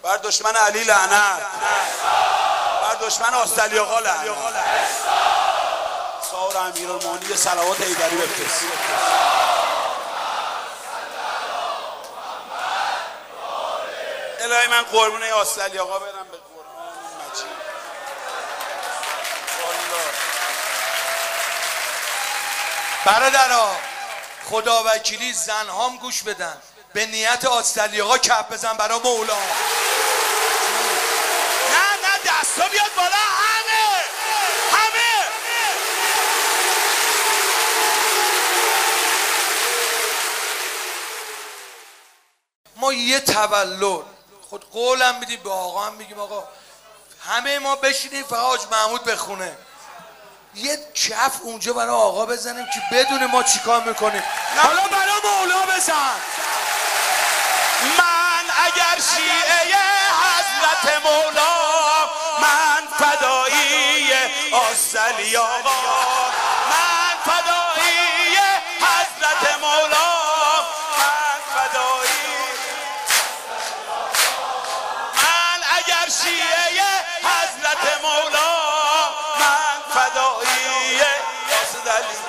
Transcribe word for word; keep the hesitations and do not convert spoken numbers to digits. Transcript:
بر دشمن علی لعنت، بر دشمن آستعلی آقا لعنت. ساور امیرالمومنین صلوات حیدری بفرست. الهی من قربون آستعلی آقا برم به قربان مجید. برادرها خدا وکیلی زنهام گوش بدن، به نیت آستعلی آقا کف بزن برا مولا. نه نه دستا بیاد بالا همه همه. ما یه تولد خود قولم میدیم به آقا، هم میگیم آقا همه ما بشینیم فقط حاج محمود بخونه، یه کف اونجا برای آقا بزنیم که بدون ما چیکار میکنیم. حالا برای مولا بزن. من اگر شیعه حضرت مولا، من فدایی آستعلی آقا، من فدایی حضرت مولا، من فدایی. من اگر شیعه حضرت مولا، من فدایی آستعلی